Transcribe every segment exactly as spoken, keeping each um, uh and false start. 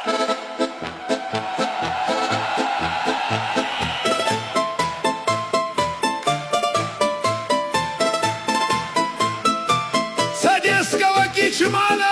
С одесского Кичмана!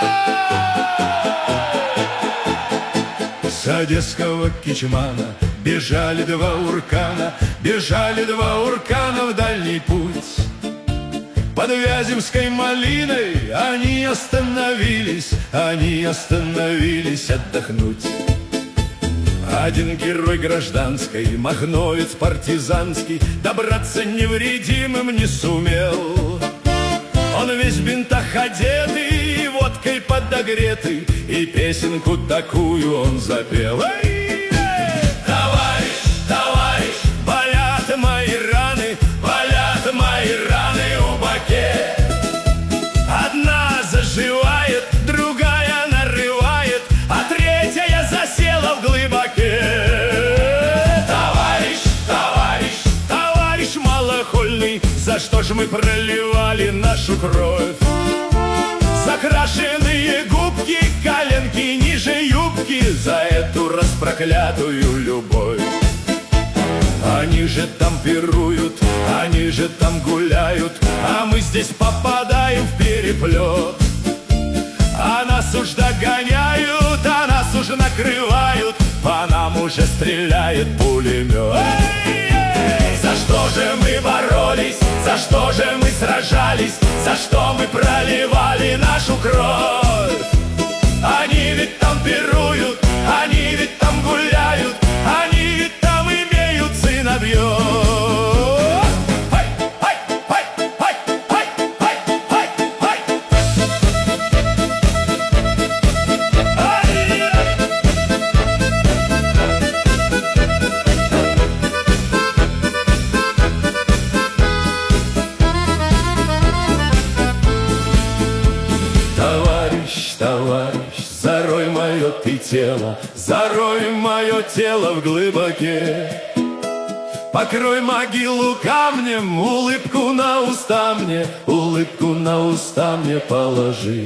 С одесского Кичмана бежали два уркана, бежали два уркана в дальний путь. Под Вяземской малиной они остановились, они остановились отдохнуть. Один герой гражданской, махновец партизанский, добраться невредимым не сумел. Он весь в бинтах одетый, водкой подогретый, и песенку такую он запел. Эй, эй! Товарищ, товарищ, болят мои раны, болят мои раны у баке. Одна заживает, другая нарывает, а третья засела в глыбоке. Товарищ, товарищ, товарищ малохольный, за что ж мы проливали нашу кровь? Закрашенные губки, коленки ниже юбки, за эту распроклятую любовь. Они же там пируют, они же там гуляют, а мы здесь попадаем в переплет. А нас уж догоняют, а нас уже накрывают, по нам уже стреляет пулемет. Эй, эй! За что же мы боролись, за что же мы сражались, за что мы проливали нашу кровь? Они ведь там пируют, они ведь там гуляют, они ведь там имеют сыновьев. Товарищ, зарой мое ты тело, зарой мое тело в глыбоке. Покрой могилу камнем, улыбку на уста мне, улыбку на уста мне положи.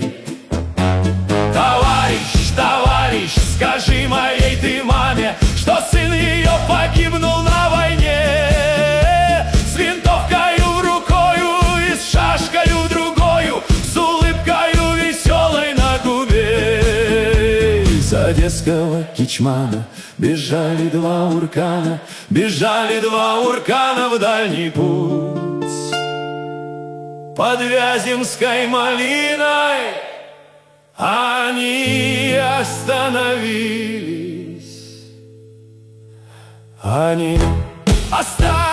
Товарищ, товарищ, скажи моей ты маме, что сын ее погибнул на войне. С винтовкою в рукою и с шашкою другою, с улыбкою веселой на губе. С одесского Кичмана бежали два уркана, бежали два уркана в дальний путь. Под Вяземской малиной они остановились, они остановились.